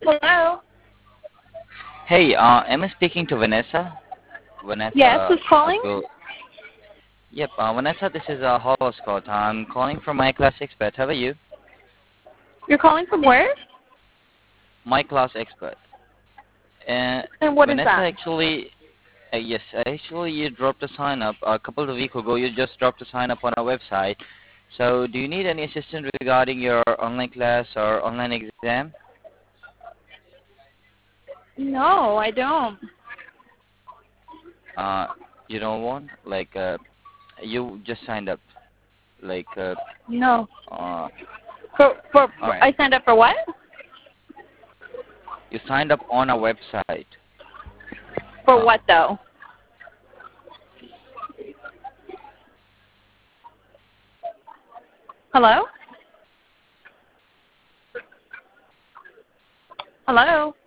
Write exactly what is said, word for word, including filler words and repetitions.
Hello? Hey, uh, am I speaking to Vanessa? Yes, Vanessa, who's calling? Ago. Yep, uh, Vanessa, this is uh, Hollow Scott. I'm calling from My Class Expert. How are you? You're calling from where? My Class Expert. Uh, And what is Vanessa, that? actually, uh, yes, actually, you dropped a sign up a couple of weeks ago. You just dropped a sign up on our website. So, do you need any assistance regarding your online class or online exam? No, I don't. Uh, you don't want? Like, uh, you just signed up. Like, uh, No. uh, For, for, all for right. I signed up for what? You signed up on our website. For Uh, what though? Hello? Hello?